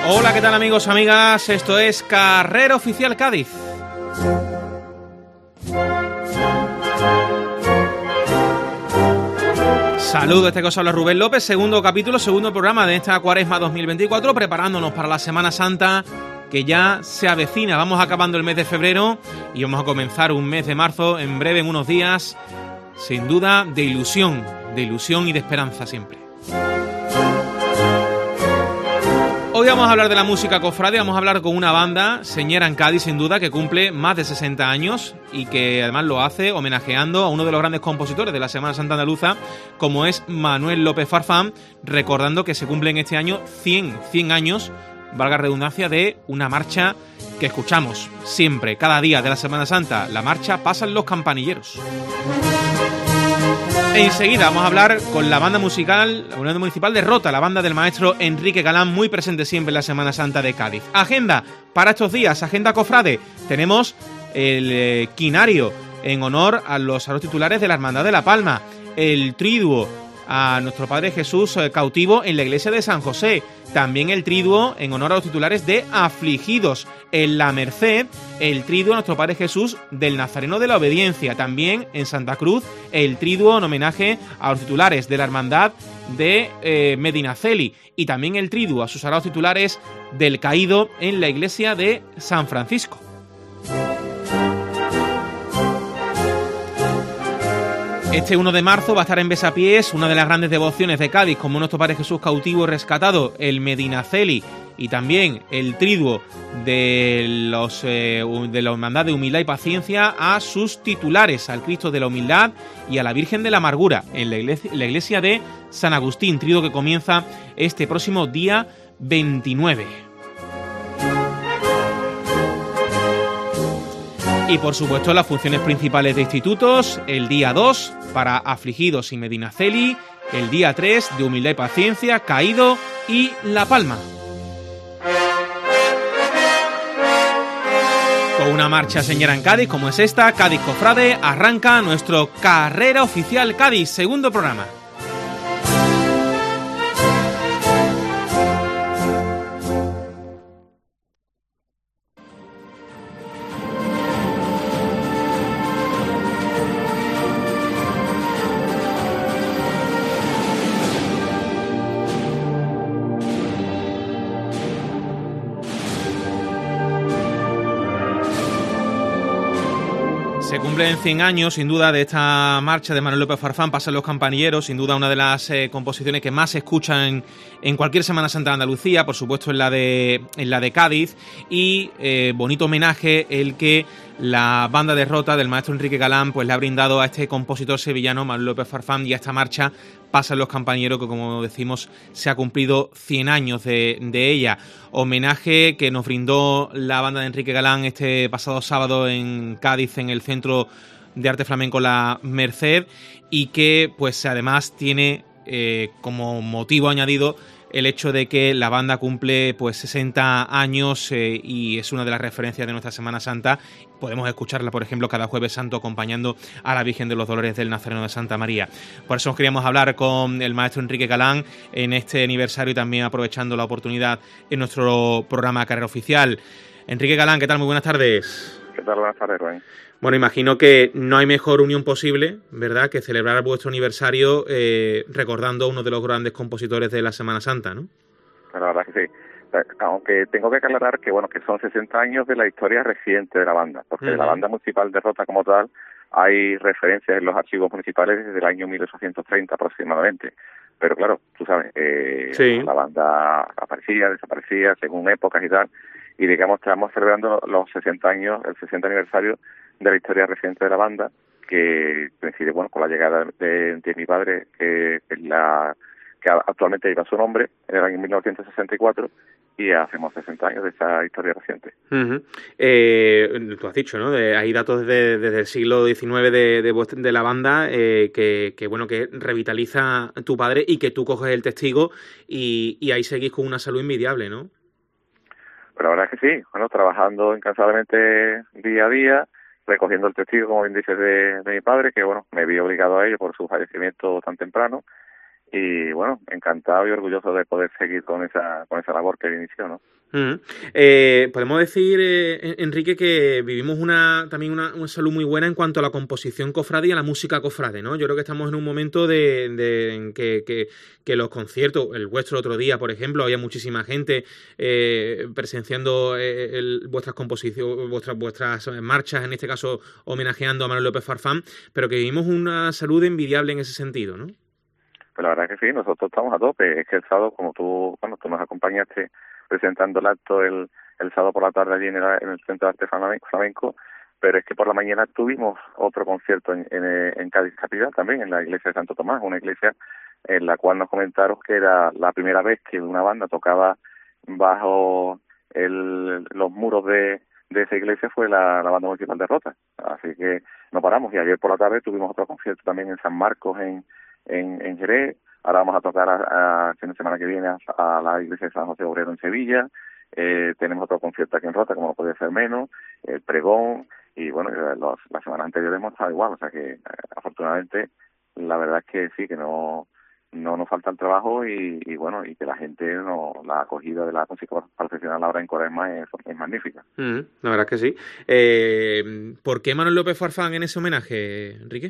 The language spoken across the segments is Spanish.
Hola, ¿qué tal amigos, amigas? Esto es Carrera Oficial Cádiz. Saludos, este que os habla Rubén López, segundo capítulo, segundo programa de esta Cuaresma 2024, preparándonos para la Semana Santa que ya se avecina. Vamos acabando el mes de febrero y vamos a comenzar un mes de marzo en breve, en unos días, sin duda de ilusión y de esperanza siempre. Hoy vamos a hablar de la música cofrade, vamos a hablar con una banda señera en Cádiz, sin duda, que cumple más de 60 años y que además lo hace homenajeando a uno de los grandes compositores de la Semana Santa Andaluza, como es Manuel López Farfán, recordando que se cumplen este año 100 años, valga redundancia, de una marcha que escuchamos siempre, cada día de la Semana Santa, la marcha Pasan los Campanilleros. Enseguida vamos a hablar con la banda musical, la Unión Municipal de Rota, la banda del maestro Enrique Galán, muy presente siempre en la Semana Santa de Cádiz. Agenda para estos días, agenda cofrade. Tenemos el quinario en honor a los titulares de la Hermandad de la Palma, el triduo a nuestro Padre Jesús cautivo en la iglesia de San José, también el triduo en honor a los titulares de Afligidos, en la Merced, el triduo a nuestro Padre Jesús del Nazareno de la Obediencia, también en Santa Cruz, el triduo en homenaje a los titulares de la Hermandad de Medinaceli, y también el triduo a sus sagrados titulares del Caído en la iglesia de San Francisco. Este 1 de marzo va a estar en Besapiés una de las grandes devociones de Cádiz, como nuestro Padre Jesús cautivo y rescatado, el Medinaceli, y también el triduo de la Hermandad de Humildad y Paciencia a sus titulares, al Cristo de la Humildad y a la Virgen de la Amargura, en la iglesia de San Agustín, triduo que comienza este próximo día 29. Y por supuesto las funciones principales de institutos, el día 2 para Afligidos y Medinaceli, el día 3 de Humildad y Paciencia, Caído y La Palma. Con una marcha señera en Cádiz como es esta, Cádiz Cofrade, arranca nuestro Carrera Oficial Cádiz, segundo programa. Se cumplen 100 años, sin duda, de esta marcha de Manuel López Farfán, Pasan los Campanilleros, sin duda una de las composiciones que más se escuchan en cualquier Semana Santa de Andalucía, por supuesto en la de Cádiz, y bonito homenaje el que la banda de Rota del maestro Enrique Galán pues le ha brindado a este compositor sevillano, Manuel López Farfán, y a esta marcha Pasan los Campanilleros, que como decimos se ha cumplido 100 años de ella. Homenaje que nos brindó la banda de Enrique Galán este pasado sábado en Cádiz, en el Centro de Arte Flamenco La Merced, y que pues además tiene como motivo añadido el hecho de que la banda cumple pues 60 años y es una de las referencias de nuestra Semana Santa. Podemos escucharla, por ejemplo, cada Jueves Santo acompañando a la Virgen de los Dolores del Nazareno de Santa María. Por eso queríamos hablar con el maestro Enrique Galán en este aniversario y también aprovechando la oportunidad en nuestro programa Carrera Oficial. Enrique Galán, ¿qué tal? Muy buenas tardes. ¿Qué tal? Buenas tardes, Rubén. Bueno, imagino que no hay mejor unión posible, ¿verdad?, que celebrar vuestro aniversario recordando a uno de los grandes compositores de la Semana Santa, ¿no? La verdad que sí. Aunque tengo que aclarar que bueno, que son 60 años de la historia reciente de la banda, porque de la banda municipal de Rota como tal hay referencias en los archivos municipales desde el año 1830 aproximadamente. Pero claro, tú sabes, sí, la banda aparecía, desaparecía según épocas y tal, y digamos estamos celebrando los 60 años, el 60 aniversario de la historia reciente de la banda, que coincide bueno con la llegada de mi padre, que actualmente lleva su nombre, en el año 1964, y hacemos 60 años de esa historia reciente. Tú has dicho, ¿no? Hay datos desde el siglo XIX de la banda que bueno, que revitaliza tu padre y que tú coges el testigo y ahí seguís con una salud envidiable, ¿no? Pero la verdad es que sí, bueno, trabajando incansablemente día a día, recogiendo el testigo, como bien dices, de mi padre, que bueno, me vi obligado a ello por su fallecimiento tan temprano, y bueno, encantado y orgulloso de poder seguir con esa labor que inició, ¿no? Uh-huh. Podemos decir, Enrique, que vivimos también una salud muy buena en cuanto a la composición cofrade y a la música cofrade, ¿no? Yo creo que estamos en un momento en que los conciertos, el vuestro otro día, por ejemplo, había muchísima gente presenciando vuestras composiciones, vuestras marchas, en este caso homenajeando a Manuel López Farfán, pero que vivimos una salud envidiable en ese sentido, ¿no? Pues la verdad que sí, nosotros estamos a tope. Es que el sábado, como tú nos acompañaste presentando el acto el sábado por la tarde allí en el Centro de Arte Flamenco, pero es que por la mañana tuvimos otro concierto en Cádiz Capital también, en la iglesia de Santo Tomás, una iglesia en la cual nos comentaron que era la primera vez que una banda tocaba bajo los muros de esa iglesia, fue la banda municipal de Rota. Así que no paramos, y ayer por la tarde tuvimos otro concierto también en San Marcos, en Jerez. Ahora vamos a tocar la semana que viene a la iglesia de San José Obrero en Sevilla. Tenemos otro concierto aquí en Rota, como no podía ser menos, el pregón, y bueno, las semanas anteriores hemos estado igual, o sea que afortunadamente la verdad es que sí, que no nos falta el trabajo, y bueno, y que la gente, la acogida de la música profesional ahora en Cuaresma es magnífica. La verdad es que sí. ¿Por qué Manuel López Farfán en ese homenaje, Enrique?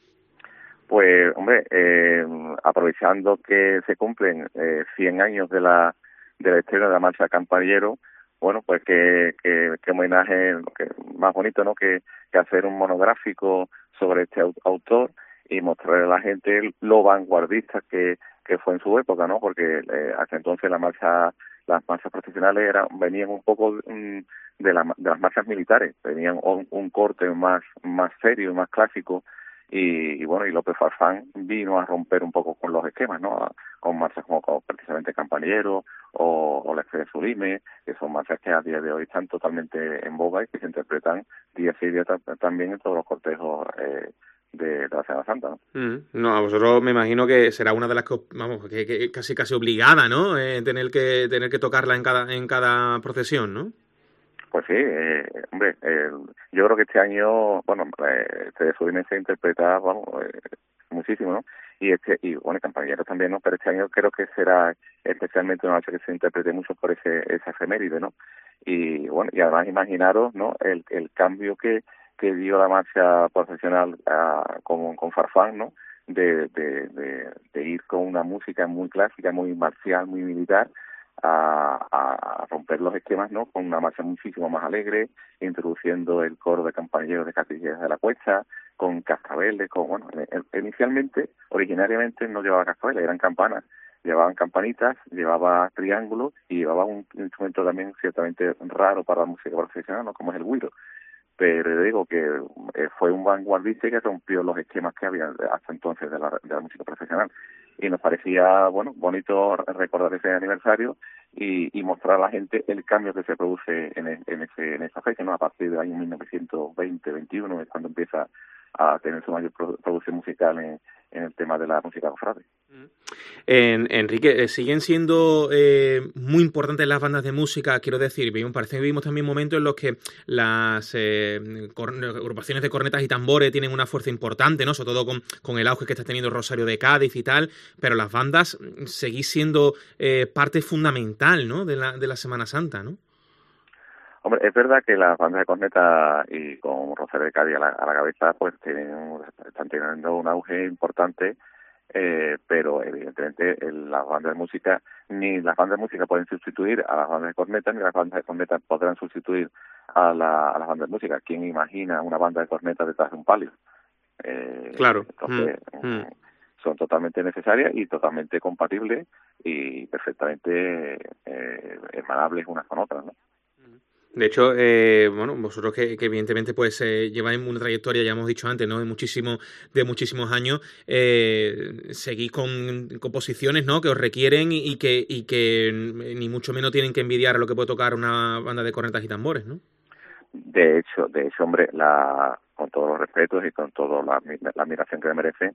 Pues, hombre, aprovechando que se cumplen 100 años del estreno de la marcha Campanillero, bueno, pues que homenaje más bonito, ¿no? Que hacer un monográfico sobre este autor y mostrarle a la gente lo vanguardista que fue en su época, ¿no? Porque hasta entonces las marchas profesionales venían un poco de las marchas militares, tenían un corte más serio, más clásico. Y bueno, y López Farfán vino a romper un poco con los esquemas, ¿no? Con marchas como precisamente Campanillero o la Estrella Sublime, que son marchas que a día de hoy están totalmente en boga y que se interpretan día sí día también en todos los cortejos de la Semana Santa, ¿no? No, a vosotros me imagino que será una de las que casi obligada, ¿no? Tener que tocarla en cada procesión, ¿no? Pues sí, hombre, yo creo que este año, bueno, Estrella Sublime se interpreta, vamos, muchísimo, ¿no? Y bueno, Campanilleros también, ¿no? Pero este año creo que será especialmente una noche que se interprete mucho por esa efeméride, ¿no? Y bueno, y además imaginaros, ¿no? El cambio que dio la marcha profesional con Farfán, ¿no? De ir con una música muy clásica, muy marcial, muy militar, a romper los esquemas, ¿no? Con una marcha muchísimo más alegre, introduciendo el coro de Campanilleros de Castillejas de la Cuesta, con cascabeles, inicialmente, originariamente no llevaba cascabeles, eran campanas, llevaban campanitas, llevaba triángulos y llevaba un instrumento también ciertamente raro para la música profesional, ¿no? Como es el güiro. Pero digo que fue un vanguardista que rompió los esquemas que había hasta entonces de la música profesional. Y nos parecía, bueno, bonito recordar ese aniversario y mostrar a la gente el cambio que se produce en esa fecha, ¿no? A partir del año 1920-21 es cuando empieza a tener su mayor producción musical en el tema de la música cofrade. Enrique, siguen siendo muy importantes las bandas de música, quiero decir, parece que vivimos también momentos en los que las agrupaciones de cornetas y tambores tienen una fuerza importante, ¿no? Sobre todo con el auge que está teniendo Rosario de Cádiz y tal, pero las bandas seguís siendo parte fundamental, ¿no? de la Semana Santa, ¿no? Hombre, es verdad que las bandas de corneta y con Rosario de Cádiz a la cabeza, pues están teniendo un auge importante, pero evidentemente las bandas de música, ni las bandas de música pueden sustituir a las bandas de corneta, ni las bandas de corneta podrán sustituir a las bandas de música. ¿Quién imagina una banda de corneta detrás de un palio? Claro. Entonces, son totalmente necesarias y totalmente compatibles y perfectamente hermanables unas con otras, ¿no? De hecho, bueno, vosotros que evidentemente pues lleváis una trayectoria, ya hemos dicho antes, ¿no? De muchísimos años, seguís con composiciones, ¿no? Que os requieren y que ni mucho menos tienen que envidiar a lo que puede tocar una banda de cornetas y tambores, ¿no? De hecho, hombre, con todos los respetos y con toda la admiración que me merece,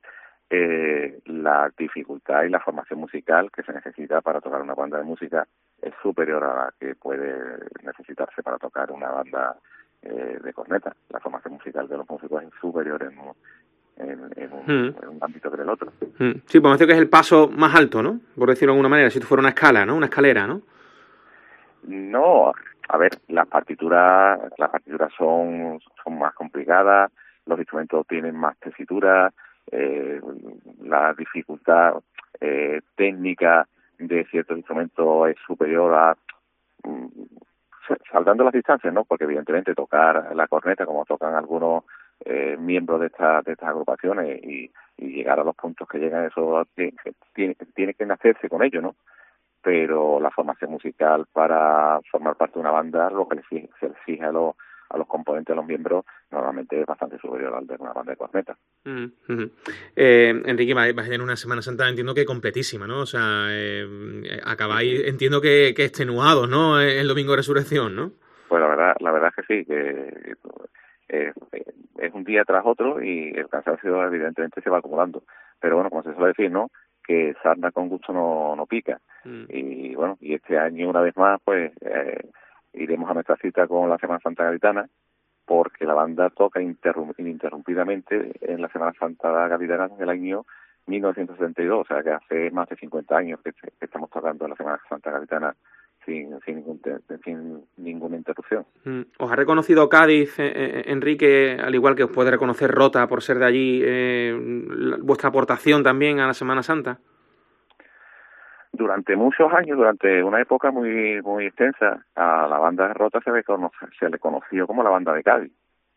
la dificultad y la formación musical que se necesita para tocar una banda de música es superior a la que puede necesitarse para tocar una banda de corneta. La formación musical de los músicos es superior en un ámbito que en el otro. Sí, pues me parece que es el paso más alto, ¿no? Por decirlo de alguna manera, si fuera una escala, ¿no? Una escalera, ¿no? No, a ver, las partituras son más complicadas, los instrumentos tienen más tesitura, la dificultad técnica de ciertos instrumentos es superior a saltando las distancias, ¿no? Porque evidentemente tocar la corneta como tocan algunos miembros de estas agrupaciones y llegar a los puntos que llegan, eso tiene que nacerse con ello, ¿no? Pero la formación musical para formar parte de una banda, lo que se le exige a los componentes, a los miembros, normalmente es bastante superior al de una banda de corneta. Enrique, vais a tener una Semana Santa, entiendo que completísima, ¿no? O sea, acabáis, entiendo que extenuados, ¿no? El domingo de resurrección, ¿no? Pues la verdad es que sí, que es un día tras otro y el cansancio evidentemente se va acumulando. Pero bueno, como se suele decir, ¿no? Que sarna con gusto no pica. Y bueno, y este año una vez más pues iremos a nuestra cita con la Semana Santa Gaditana, porque la banda toca ininterrumpidamente en la Semana Santa Gaditana desde el año 1972, o sea que hace más de 50 años que estamos tocando en la Semana Santa Gaditana sin ninguna interrupción. ¿Os ha reconocido Cádiz, Enrique, al igual que os puede reconocer Rota por ser de allí, vuestra aportación también a la Semana Santa? Durante muchos años, durante una época muy extensa, a la banda de Rota se le conoció como la banda de Cádiz.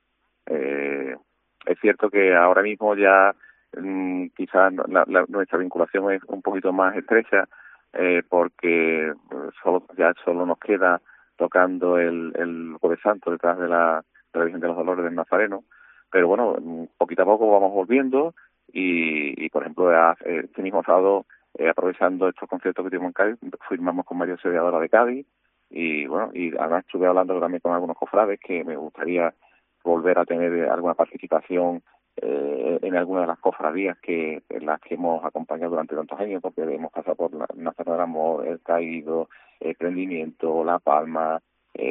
Es cierto que ahora mismo ya quizás nuestra vinculación es un poquito más estrecha, porque solo nos queda tocando el Jueves Santo detrás de la Virgen de los Dolores del Nazareno, pero bueno, poquito a poco vamos volviendo y por ejemplo, este mismo sábado, aprovechando estos conciertos que tuvimos en Cádiz, firmamos con María Auxiliadora de Cádiz y bueno, y además estuve hablando también con algunos cofrades que me gustaría volver a tener alguna participación en alguna de las cofradías en las que hemos acompañado durante tantos años, porque hemos pasado por Nazareno del Amor, El Caído, Prendimiento, La Palma,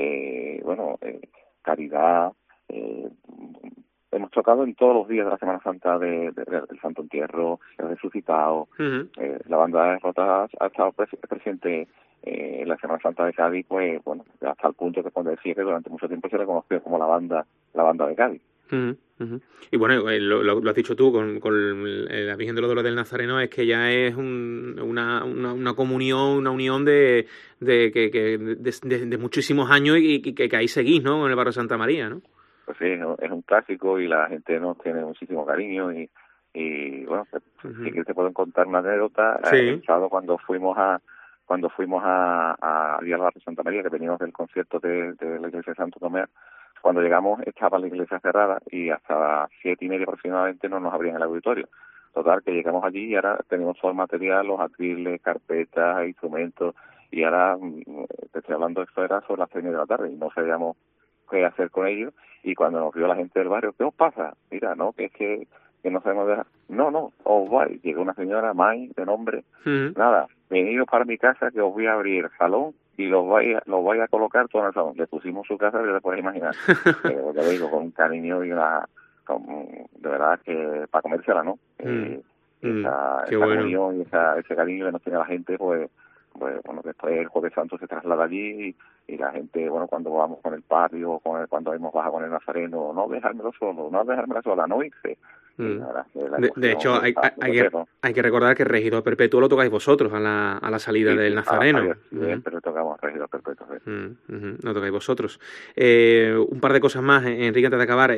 Caridad. Hemos tocado en todos los días de la Semana Santa del Santo Entierro, el Resucitado. La banda de Rota ha estado presente en la Semana Santa de Cádiz, pues bueno, hasta el punto que cuando decía que durante mucho tiempo se le conoció como la banda de Cádiz. Y bueno, lo has dicho tú, con la Virgen de los Dolores del Nazareno, es que ya es una comunión, una unión de muchísimos años y que ahí seguís, ¿no? En el barrio de Santa María, ¿no? Pues sí, es un clásico y la gente nos tiene muchísimo cariño y bueno, si que te pueden contar una anécdota. Sí. El sábado cuando fuimos a ir al barrio de Santa María, que veníamos del concierto de la iglesia de Santo Tomé, cuando llegamos estaba la iglesia cerrada y hasta las 7:30 aproximadamente no nos abrían el auditorio. Total, que llegamos allí y ahora tenemos todo el material, los atriles, carpetas, instrumentos, y ahora, te estoy hablando, esto era sobre las 3:30 de la tarde y no sabíamos qué hacer con ellos, y cuando nos vio la gente del barrio, ¿qué os pasa? Mira, no, que es que no sabemos dejar. No, os vais. Llegó una señora, May, de nombre, nada, venidos para mi casa que os voy a abrir el salón y los vais a colocar todo en el salón. Le pusimos su casa, ya te puedes imaginar. Pero ya digo, con un cariño y de verdad que para comérsela, ¿no? Esa comunión y ese cariño que nos tiene la gente, pues bueno, después el Jueves Santo se traslada allí y la gente, bueno, cuando vamos con el patio, cuando hemos bajado con el Nazareno, no dejármela sola, no irse. De hecho, hay que recordar que el Regidor Perpetuo lo tocáis vosotros a la salida del Nazareno. Pero tocamos Regidor Perpetuo. Lo tocáis vosotros. Un par de cosas más, Enrique, antes de acabar.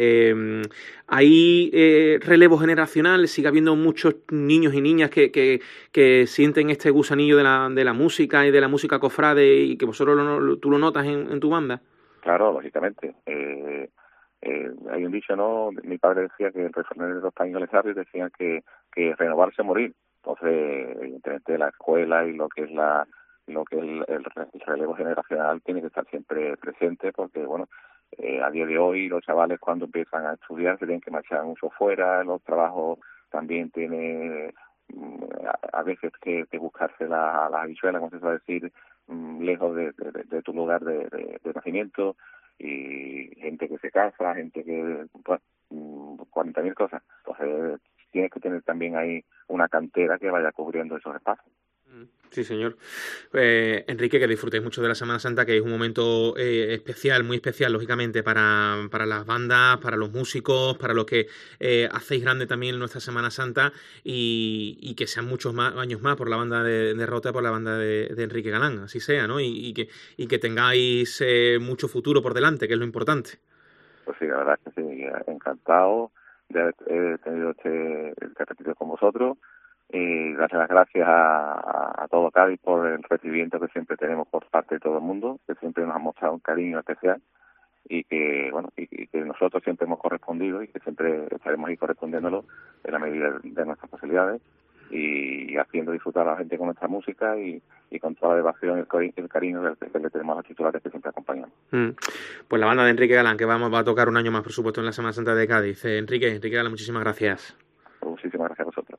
¿Hay relevo generacional? ¿Sigue habiendo muchos niños y niñas que sienten este gusanillo de la música y de la música cofrade y que vosotros tú lo notas en tu banda? Claro, lógicamente. Hay un dicho, ¿no? Mi padre decía que el refranero de los españoles sabios decían que renovarse o morir. Entonces, evidentemente, la escuela y lo que es el relevo generacional tiene que estar siempre presente, porque, bueno, a día de hoy los chavales cuando empiezan a estudiar se tienen que marchar mucho fuera, los trabajos también tienen a veces que buscarse la habichuela, como se suele decir, lejos de tu lugar de nacimiento, y gente que se casa, gente que 40.000 cosas. Entonces tienes que tener también ahí una cantera que vaya cubriendo esos espacios. Sí, señor. Enrique, que disfrutéis mucho de la Semana Santa, que es un momento especial, muy especial, lógicamente, para las bandas, para los músicos, para los que hacéis grande también nuestra Semana Santa, y que sean muchos más años más por la banda de Rota, por la banda de Enrique Galán, así sea, ¿no? Y que tengáis mucho futuro por delante, que es lo importante. Pues sí, la verdad es que sí, encantado de haber tenido este repetido con vosotros. Y darle las gracias a todo Cádiz por el recibimiento que siempre tenemos por parte de todo el mundo, que siempre nos ha mostrado un cariño especial y que y que nosotros siempre hemos correspondido y que siempre estaremos ahí correspondiéndolo en la medida de nuestras posibilidades y haciendo disfrutar a la gente con nuestra música y con toda la devoción y el cariño que le tenemos a los titulares que siempre acompañan. Pues la banda de Enrique Galán, que va a tocar un año más, por supuesto, en la Semana Santa de Cádiz. Enrique Galán, muchísimas gracias. Muchísimas gracias a vosotros.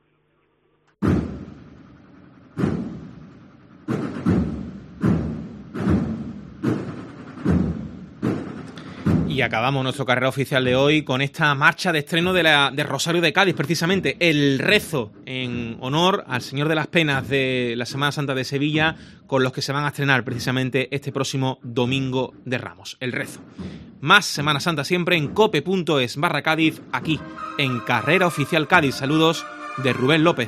Y acabamos nuestro carrera oficial de hoy con esta marcha de estreno de Rosario de Cádiz, precisamente el rezo en honor al Señor de las Penas de la Semana Santa de Sevilla, con los que se van a estrenar precisamente este próximo Domingo de Ramos. El rezo. Más Semana Santa siempre en cope.es/Cádiz, aquí en Carrera Oficial Cádiz. Saludos de Rubén López.